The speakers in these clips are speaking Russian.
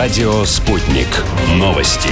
Радио «Спутник». Новости.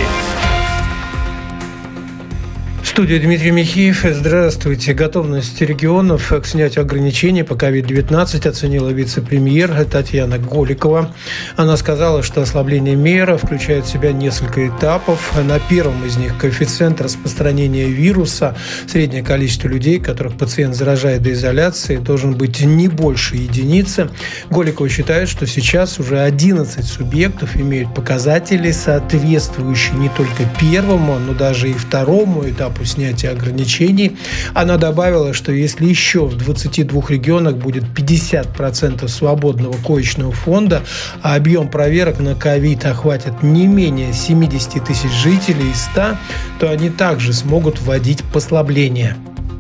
В студии Дмитрий Михеев. Здравствуйте. Готовность регионов к снятию ограничений по COVID-19 оценила вице-премьер Татьяна Голикова. Она сказала, что ослабление мер включает в себя несколько этапов. На первом из них коэффициент распространения вируса, среднее количество людей, которых пациент заражает до изоляции, должен быть не больше единицы. Голикова считает, что сейчас уже 11 субъектов имеют показатели, соответствующие не только первому, но даже и второму этапу снятия ограничений. Она добавила, что если еще в 22 регионах будет 50% свободного коечного фонда, а объем проверок на ковид охватит не менее 70 тысяч жителей из 100, то они также смогут вводить послабления.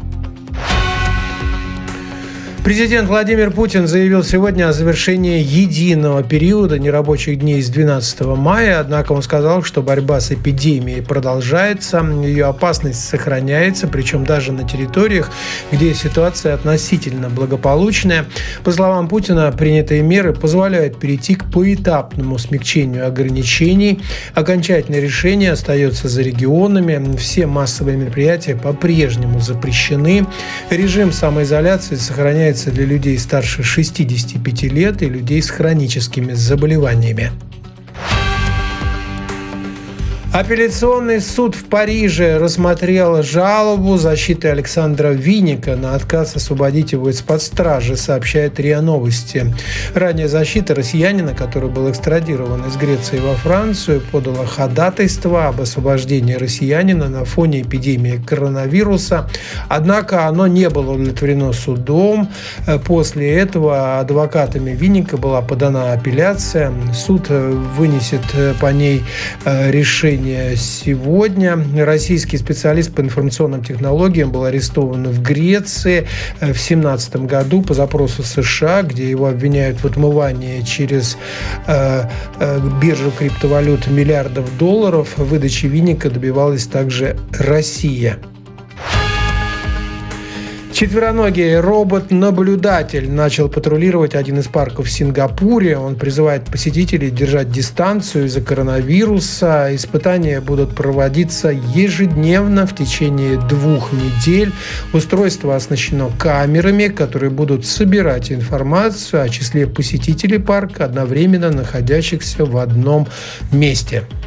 Президент Владимир Путин заявил сегодня о завершении единого периода нерабочих дней с 12 мая, однако он сказал, что борьба с эпидемией продолжается, ее опасность сохраняется, причем даже на территориях, где ситуация относительно благополучная. По словам Путина, принятые меры позволяют перейти к поэтапному смягчению ограничений. Окончательное решение остается за регионами. Все массовые мероприятия по-прежнему запрещены. Режим самоизоляции сохраняется для людей старше 65 лет и людей с хроническими заболеваниями. Апелляционный суд в Париже рассмотрел жалобу защиты Александра Винника на отказ освободить его из-под стражи, сообщает РИА Новости. Ранее защита россиянина, который был экстрадирован из Греции во Францию, подала ходатайство об освобождении россиянина на фоне эпидемии коронавируса. Однако оно не было удовлетворено судом. После этого адвокатами Винника была подана апелляция. Суд вынесет по ней решение сегодня. Российский специалист по информационным технологиям был арестован в Греции в 2017 году по запросу США, где его обвиняют в отмывании через биржу криптовалют миллиардов долларов. Выдачи Винника добивалась также Россия. Четвероногий робот-наблюдатель начал патрулировать один из парков в Сингапуре. Он призывает посетителей держать дистанцию из-за коронавируса. Испытания будут проводиться ежедневно в течение 2 недель. Устройство оснащено камерами, которые будут собирать информацию о числе посетителей парка, одновременно находящихся в одном месте.